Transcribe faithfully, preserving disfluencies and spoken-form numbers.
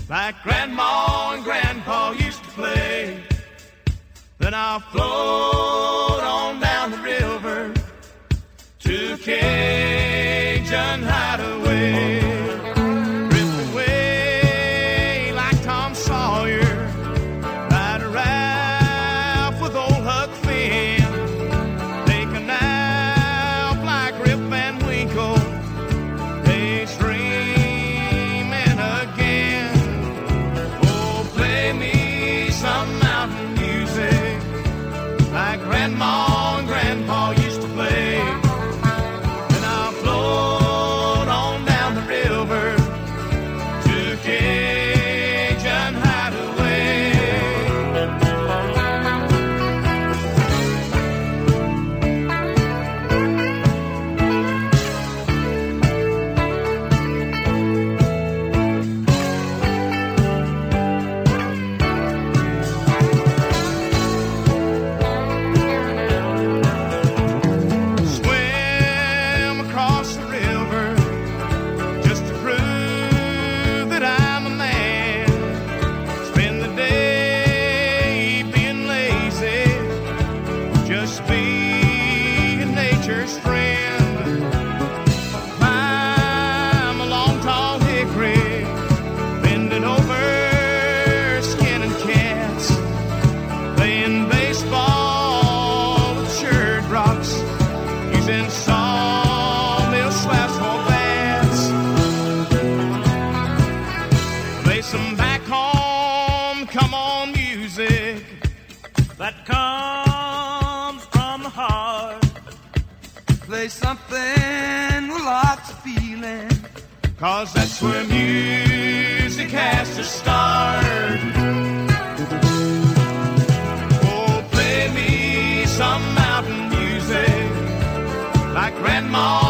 like Grandma and Grandpa used to play. Then I'll float on down the river to Cajun Hideaway. Drift away like Tom Sawyer, ride a raft with old Huck Finn. Take a nap like Rip Van Winkle, daydreaming again. Oh, play me some mountain music like Grandma and Grandpa used to play. And I'll float on down the river to Cajun Hideaway. Swim across the river just to prove that I'm a man. Spend the day being lazy, just being nature's friend. Climb a long tall hickory, bending over, skinning cats, playing baseball with shirt rocks, using sawmill slaps for bats. Play some back home, come on music that comes from the heart. Play something with lots of feeling, 'cause that's where music has to start. Oh, play me some mountain music like Grandma